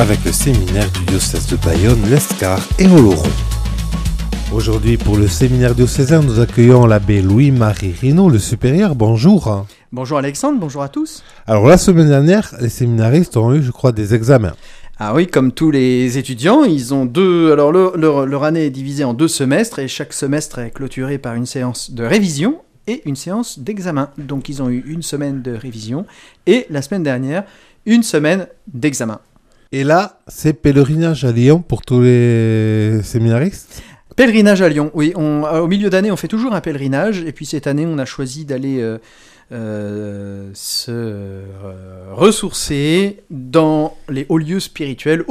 avec le séminaire du diocèse de Bayonne, l'Escar et Oloron. Aujourd'hui, pour le séminaire diocésain, nous accueillons l'abbé Louis-Marie Rinaud, le supérieur. Bonjour. Bonjour Alexandre, bonjour à tous. Alors la semaine dernière, les séminaristes ont eu, je crois, des examens. Ah oui, comme tous les étudiants, ils ont deux. Alors leur année est divisée en 2 semestres et chaque semestre est clôturé par une séance de révision et une séance d'examen. Donc ils ont eu une semaine de révision et la semaine dernière, une semaine d'examen. Et là, c'est pèlerinage à Lyon pour tous les séminaristes ? Pèlerinage à Lyon, oui. Au milieu d'année, on fait toujours un pèlerinage. Et puis cette année, on a choisi d'aller se ressourcer dans les hauts lieux spirituels,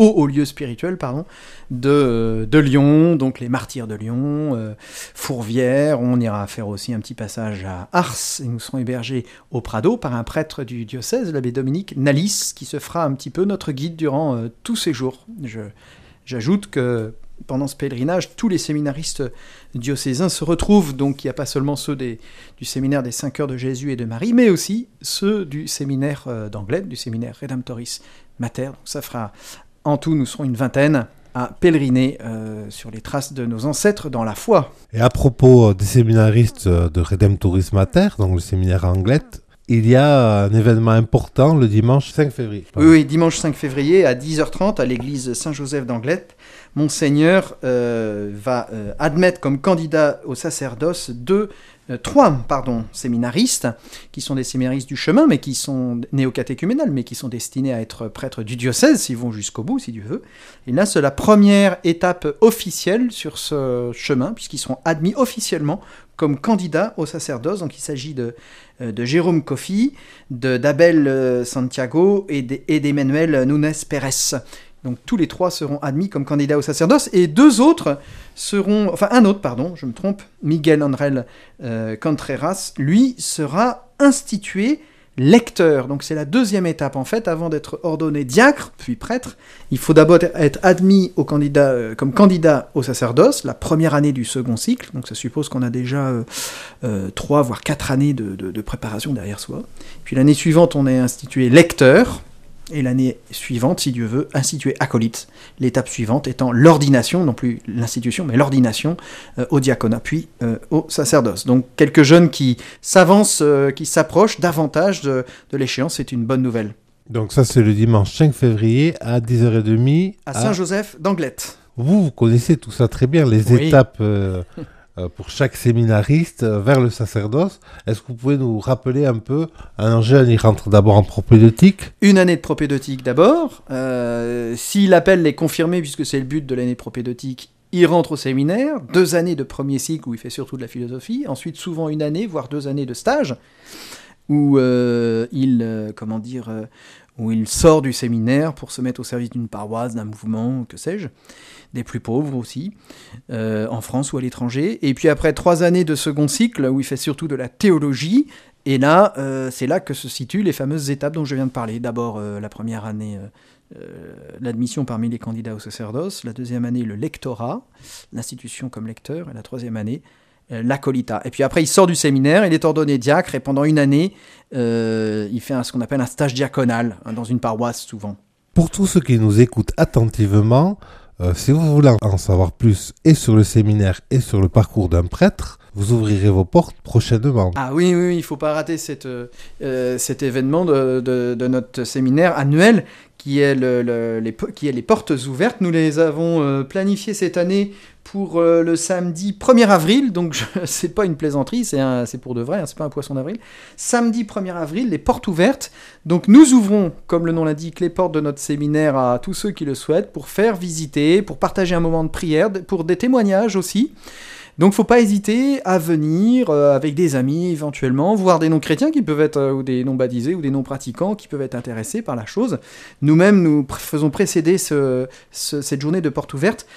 de Lyon, donc les martyrs de Lyon, Fourvière. On ira faire aussi un petit passage à Ars et nous serons hébergés au Prado par un prêtre du diocèse, l'abbé Dominique Nalis, qui se fera un petit peu notre guide durant tous ces jours. J'ajoute que pendant ce pèlerinage, tous les séminaristes diocésains se retrouvent, donc il n'y a pas seulement ceux du séminaire des 5 heures de Jésus et de Marie, mais aussi ceux du séminaire d'Anglet, du séminaire Redemptoris Mater. Donc ça fera, en tout, nous serons une vingtaine à pèleriner sur les traces de nos ancêtres dans la foi. Et à propos des séminaristes de Redemptoris Mater, donc le séminaire Anglet, il y a un événement important le dimanche 5 février. Oui, dimanche 5 février à 10h30 à l'église Saint-Joseph d'Anglet. Monseigneur va admettre comme candidat au sacerdoce trois séminaristes, qui sont des séminaristes du chemin, mais qui sont néocatéchuménales, mais qui sont destinés à être prêtres du diocèse, s'ils vont jusqu'au bout, si Dieu veut. Et là, c'est la première étape officielle sur ce chemin, puisqu'ils seront admis officiellement comme candidats au sacerdoce. Donc il s'agit de Jérôme Coffy, d'Abel Santiago et d'Emmanuel Nunes Pérez. Donc tous les 3 seront admis comme candidats au sacerdoce et Miguel Andrel Contreras, lui sera institué lecteur. Donc c'est la 2e étape en fait, avant d'être ordonné diacre, puis prêtre. Il faut d'abord être admis comme candidat au sacerdoce, la première année du second cycle, donc ça suppose qu'on a déjà 3 voire 4 années de préparation derrière soi. Puis l'année suivante, on est institué lecteur, et l'année suivante, si Dieu veut, institué acolyte. L'étape suivante étant l'ordination, non plus l'institution, mais l'ordination au diaconat, puis au sacerdoce. Donc quelques jeunes qui s'avancent, qui s'approchent davantage de l'échéance, c'est une bonne nouvelle. Donc ça, c'est le dimanche 5 février à 10h30. À Saint-Joseph d'Anglet. Vous connaissez tout ça très bien, les étapes pour chaque séminariste vers le sacerdoce. Est-ce que vous pouvez nous rappeler un peu, un jeune, il rentre d'abord en propédeutique ? Une année de propédeutique d'abord. Si l'appel est confirmé, puisque c'est le but de l'année de propédeutique, il rentre au séminaire. 2 années de premier cycle où il fait surtout de la philosophie. Ensuite, souvent 1 année, voire 2 années de stage, où où il sort du séminaire pour se mettre au service d'une paroisse, d'un mouvement, que sais-je, des plus pauvres aussi, en France ou à l'étranger. Et puis après 3 années de second cycle, où il fait surtout de la théologie, et là, c'est là que se situent les fameuses étapes dont je viens de parler. D'abord, la première année, l'admission parmi les candidats au sacerdoce, la 2e année, le lectorat, l'institution comme lecteur, et la 3e année, l'acolytat. Et puis après, il sort du séminaire, il est ordonné diacre, et pendant 1 année, il fait ce qu'on appelle un stage diaconal, dans une paroisse souvent. Pour tous ceux qui nous écoutent attentivement, si vous voulez en savoir plus et sur le séminaire et sur le parcours d'un prêtre, vous ouvrirez vos portes prochainement. Ah oui, il ne faut pas rater cet événement de notre séminaire annuel qui est les portes ouvertes. Nous les avons planifiées cette année pour le samedi 1er avril, donc c'est pas une plaisanterie, c'est pour de vrai, c'est pas un poisson d'avril. Samedi 1er avril, les portes ouvertes. Donc nous ouvrons, comme le nom l'indique, les portes de notre séminaire à tous ceux qui le souhaitent pour faire visiter, pour partager un moment de prière, pour des témoignages aussi. Donc, faut pas hésiter à venir avec des amis éventuellement, voire des non-chrétiens qui peuvent être, ou des non-baptisés, ou des non-pratiquants qui peuvent être intéressés par la chose. Nous-mêmes, nous faisons précéder cette journée de porte ouverte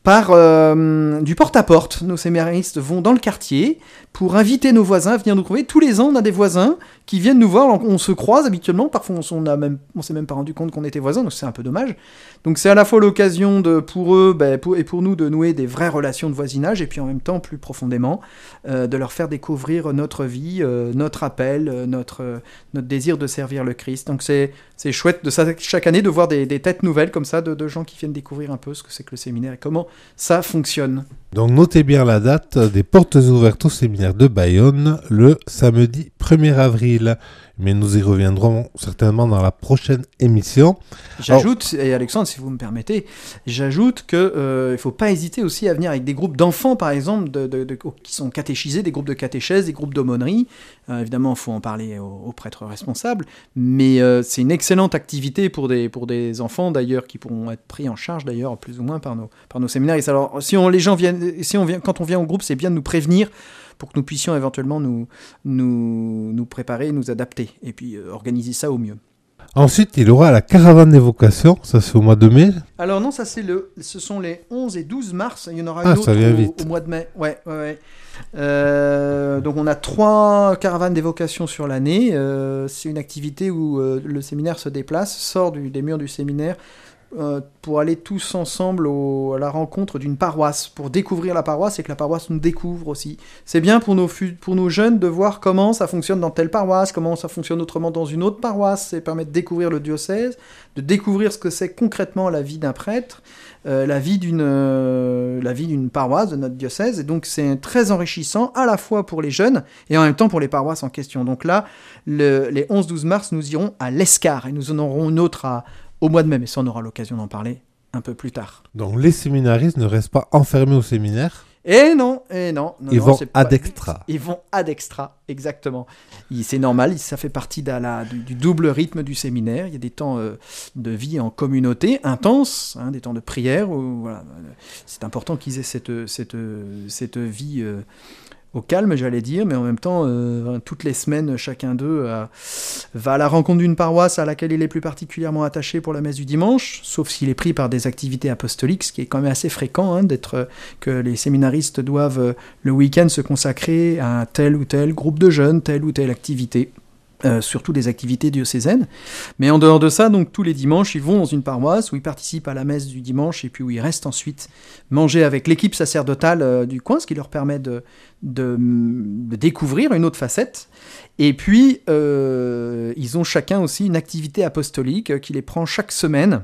par du porte-à-porte. Nos séminaristes vont dans le quartier pour inviter nos voisins à venir nous trouver. Tous les ans, on a des voisins qui viennent nous voir. On se croise habituellement. Parfois, on s'est même pas rendu compte qu'on était voisins, donc c'est un peu dommage. Donc c'est à la fois l'occasion pour eux et pour nous de nouer des vraies relations de voisinage, et puis en même temps, plus profondément, de leur faire découvrir notre vie, notre appel, notre désir de servir le Christ. Donc c'est chouette chaque année de voir des têtes nouvelles comme ça, de gens qui viennent découvrir un peu ce que c'est que le séminaire et comment ça fonctionne. Donc notez bien la date des portes ouvertes au séminaire de Bayonne le samedi 1er avril. Mais nous y reviendrons certainement dans la prochaine émission. J'ajoute, et Alexandre, si vous me permettez, j'ajoute qu'il ne faut pas hésiter aussi à venir avec des groupes d'enfants, par exemple, qui sont catéchisés, des groupes de catéchèse, des groupes d'aumônerie. Évidemment, il faut en parler aux prêtres responsables, mais c'est une excellente activité pour des enfants, d'ailleurs, qui pourront être pris en charge, d'ailleurs, plus ou moins par nos séminaristes. Alors, quand on vient au groupe, c'est bien de nous prévenir pour que nous puissions éventuellement nous préparer, nous adapter, et puis organiser ça au mieux. Ensuite, il y aura la caravane des vocations, ça c'est au mois de mai. Alors non, ça ce sont les 11 et 12 mars, il y en aura une autre au mois de mai. Ouais. Donc on a 3 caravanes des vocations sur l'année, c'est une activité où le séminaire se déplace, sort des murs du séminaire, pour aller tous ensemble à la rencontre d'une paroisse, pour découvrir la paroisse et que la paroisse nous découvre aussi. C'est bien pour nos jeunes de voir comment ça fonctionne dans telle paroisse, comment ça fonctionne autrement dans une autre paroisse. Ça permet de découvrir le diocèse, de découvrir ce que c'est concrètement la vie d'un prêtre, la vie d'une paroisse de notre diocèse. Et donc c'est très enrichissant à la fois pour les jeunes et en même temps pour les paroisses en question. Donc là, les 11-12 mars, nous irons à l'Escar et nous en aurons une autre au mois de mai, mais ça on aura l'occasion d'en parler un peu plus tard. Donc les séminaristes ne restent pas enfermés au séminaire. Ils vont ad extra. Ils vont ad extra, exactement. C'est normal, ça fait partie du double rythme du séminaire. Il y a des temps de vie en communauté intense, des temps de prière. Voilà. C'est important qu'ils aient cette vie au calme, j'allais dire, mais en même temps, toutes les semaines, chacun d'eux va à la rencontre d'une paroisse à laquelle il est plus particulièrement attaché pour la messe du dimanche, sauf s'il est pris par des activités apostoliques, ce qui est quand même assez fréquent, que les séminaristes doivent le week-end se consacrer à tel ou tel groupe de jeunes, telle ou telle activité. Surtout des activités diocésaines. Mais en dehors de ça, donc tous les dimanches, ils vont dans une paroisse où ils participent à la messe du dimanche et puis où ils restent ensuite manger avec l'équipe sacerdotale du coin, ce qui leur permet de découvrir une autre facette. Et puis, ils ont chacun aussi une activité apostolique qui les prend chaque semaine.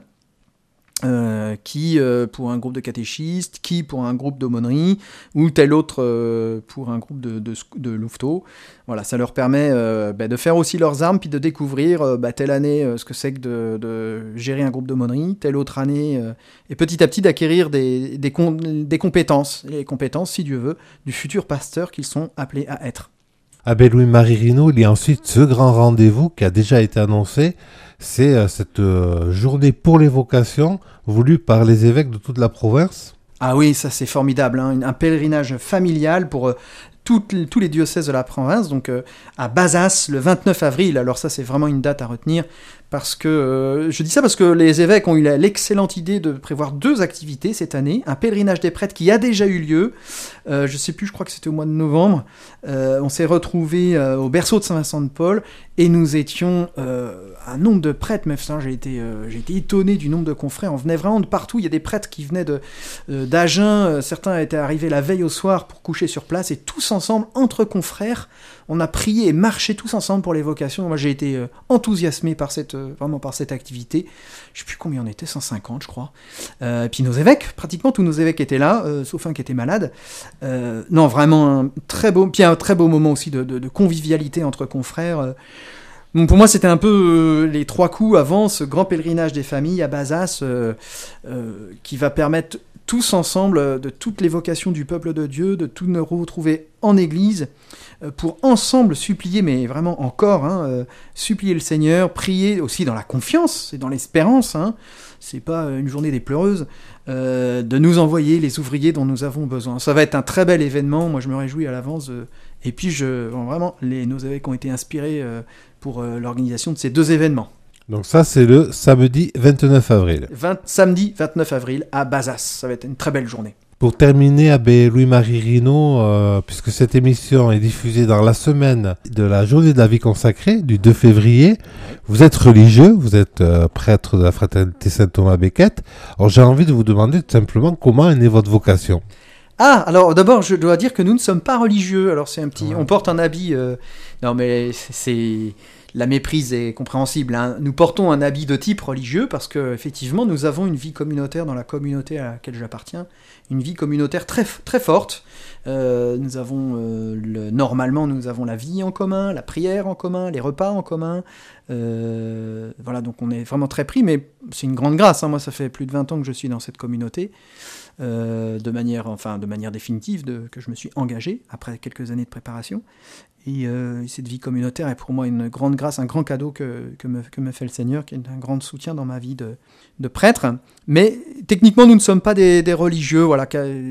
Qui pour un groupe de catéchistes, qui pour un groupe d'aumônerie, ou tel autre pour un groupe de louveteaux. Voilà, ça leur permet de faire aussi leurs armes, puis de découvrir telle année ce que c'est que de gérer un groupe d'aumônerie, telle autre année, et petit à petit d'acquérir des compétences, les compétences, si Dieu veut, du futur pasteur qu'ils sont appelés à être. Abbé Louis-Marie Rinaud, il y a ensuite ce grand rendez-vous qui a déjà été annoncé, c'est cette journée pour les vocations voulue par les évêques de toute la province. Ah oui, ça c'est formidable, un pèlerinage familial pour tous les diocèses de la province, donc à Bazas le 29 avril. Alors ça c'est vraiment une date à retenir, parce que je dis ça parce que les évêques ont eu l'excellente idée de prévoir 2 activités cette année, un pèlerinage des prêtres qui a déjà eu lieu, je sais plus, je crois que c'était au mois de novembre, on s'est retrouvés au berceau de Saint-Vincent de Paul, et nous étions un nombre de prêtres, mais j'ai été étonné du nombre de confrères, on venait vraiment de partout, il y a des prêtres qui venaient d'Agen, certains étaient arrivés la veille au soir pour coucher sur place, et tous ensemble, entre confrères, on a prié et marché tous ensemble pour les vocations. Moi j'ai été enthousiasmé par cette activité. Je ne sais plus combien on était, 150 je crois. Et puis nos évêques, pratiquement tous nos évêques étaient là, sauf un qui était malade. Non, vraiment un très beau moment aussi de convivialité entre confrères. Donc pour moi, c'était un peu les 3 coups avant ce grand pèlerinage des familles à Bazas qui va permettre tous ensemble, de toutes les vocations du peuple de Dieu, de tous nous retrouver en église, pour ensemble supplier, mais vraiment encore, supplier le Seigneur, prier aussi dans la confiance et dans l'espérance, c'est pas une journée des pleureuses, de nous envoyer les ouvriers dont nous avons besoin. Ça va être un très bel événement, moi je me réjouis à l'avance, et puis vraiment, nos évêques ont été inspirés pour l'organisation de ces 2 événements. Donc ça, c'est le samedi 29 avril. Samedi 29 avril à Bazas. Ça va être une très belle journée. Pour terminer, Abbé Louis-Marie Rino, puisque cette émission est diffusée dans la semaine de la journée de la vie consacrée, du 2 février, vous êtes religieux, vous êtes prêtre de la fraternité Saint-Thomas-Becket. Alors j'ai envie de vous demander tout simplement comment est née votre vocation. Ah, alors d'abord, je dois dire que nous ne sommes pas religieux. Alors c'est un petit... On porte un habit... Non mais c'est... La méprise est compréhensible. Hein. Nous portons un habit de type religieux parce qu'effectivement, nous avons une vie communautaire dans la communauté à laquelle j'appartiens. Une vie communautaire très, très forte. Nous avons normalement, nous avons la vie en commun, la prière en commun, les repas en commun. Voilà, donc on est vraiment très pris, mais c'est une grande grâce. Hein. Moi, ça fait plus de 20 ans que je suis dans cette communauté. De manière définitive, que je me suis engagé après quelques années de préparation. Et cette vie communautaire est pour moi une grande grâce, un grand cadeau que me fait le Seigneur, qui est un grand soutien dans ma vie de prêtre. Mais techniquement, nous ne sommes pas des religieux. Voilà,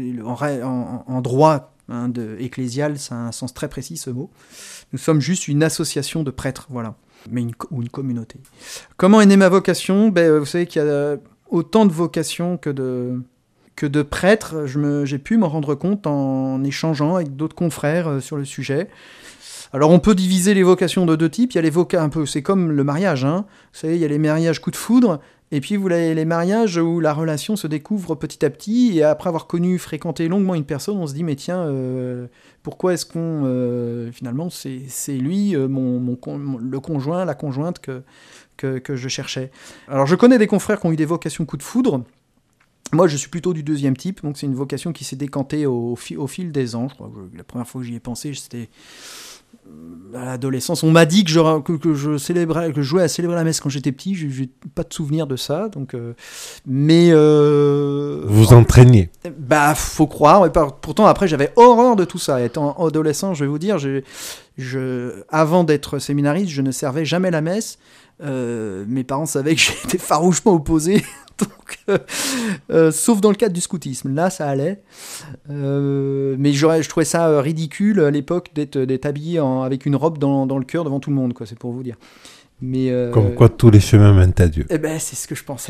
en droit ecclésial, ça a un sens très précis ce mot. Nous sommes juste une association de prêtres, voilà, ou une communauté. Comment est née ma vocation ? Vous savez qu'il y a autant de vocations que de prêtres. J'ai pu m'en rendre compte en échangeant avec d'autres confrères sur le sujet. Alors on peut diviser les vocations de deux types. Il y a les un peu, c'est comme le mariage. Hein. Vous savez, il y a les mariages coup de foudre, et puis vous avez les mariages où la relation se découvre petit à petit, et après avoir fréquenté longuement une personne, on se dit mais tiens, pourquoi est-ce qu'on finalement c'est lui le conjoint, la conjointe que je cherchais. Alors je connais des confrères qui ont eu des vocations coup de foudre. Moi, je suis plutôt du deuxième type, donc c'est une vocation qui s'est décantée au fil des ans. Je crois que la première fois que j'y ai pensé, c'était à l'adolescence. On m'a dit que je jouais à célébrer la messe quand j'étais petit. Je n'ai pas de souvenir de ça, donc. Vous entraîniez. Faut croire. Pourtant, après, j'avais horreur de tout ça. Étant adolescent, je vais vous dire, avant d'être séminariste, je ne servais jamais la messe. Mes parents savaient que j'étais farouchement opposé. Donc, sauf dans le cadre du scoutisme, là ça allait, mais je trouvais ça ridicule à l'époque d'être habillé avec une robe dans le cœur devant tout le monde, quoi, c'est pour vous dire. Mais, comme quoi tous les chemins mènent à Dieu. C'est ce que je pensais.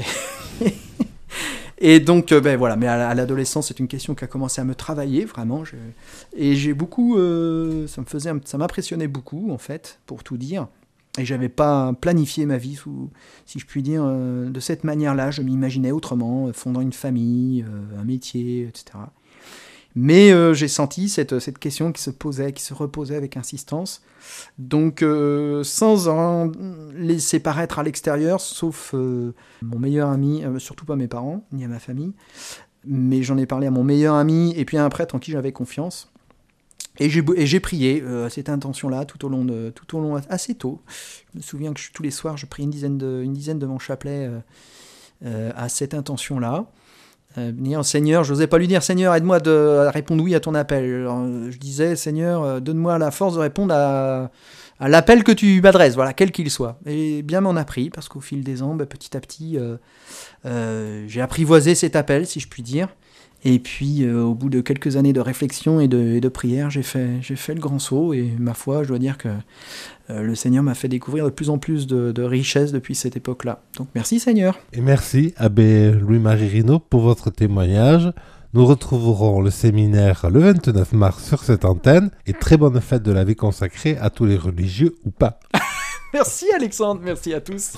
Et donc, voilà, mais à l'adolescence, c'est une question qui a commencé à me travailler, vraiment, et j'ai beaucoup, ça m'impressionnait beaucoup, en fait, pour tout dire. Et j'avais pas planifié ma vie, si je puis dire, de cette manière-là. Je m'imaginais autrement, fondant une famille, un métier, etc. Mais j'ai senti cette question qui se reposait avec insistance. Donc, sans en laisser paraître à l'extérieur, sauf mon meilleur ami, surtout pas mes parents, ni à ma famille, mais j'en ai parlé à mon meilleur ami et puis à un prêtre en qui j'avais confiance. Et j'ai prié cette intention-là tout au long assez tôt. Je me souviens que tous les soirs, je priais une dizaine de mon chapelet à cette intention-là. Dire Seigneur, je n'osais pas lui dire Seigneur, aide-moi à répondre oui à ton appel. Alors, je disais Seigneur, donne-moi la force de répondre à l'appel que tu m'adresses, voilà, quel qu'il soit. Et bien m'en a pris, parce qu'au fil des ans, petit à petit, j'ai apprivoisé cet appel, si je puis dire. Et puis, au bout de quelques années de réflexion et de prière, j'ai fait le grand saut. Et ma foi, je dois dire que le Seigneur m'a fait découvrir de plus en plus de richesses depuis cette époque-là. Donc, merci Seigneur. Et merci, Abbé Louis-Marie Rino, pour votre témoignage. Nous retrouverons le séminaire le 29 mars sur cette antenne. Et très bonne fête de la vie consacrée à tous les religieux ou pas. Merci Alexandre, merci à tous.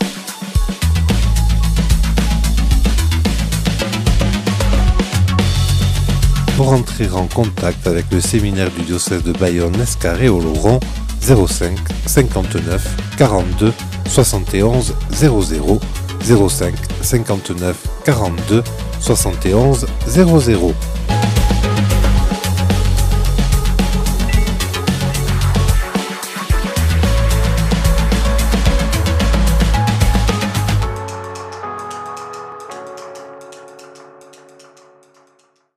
Pour entrer en contact avec le séminaire du diocèse de Bayonne-Escarré-Oloron, 05 59 42 71 00 05 59 42 71 00.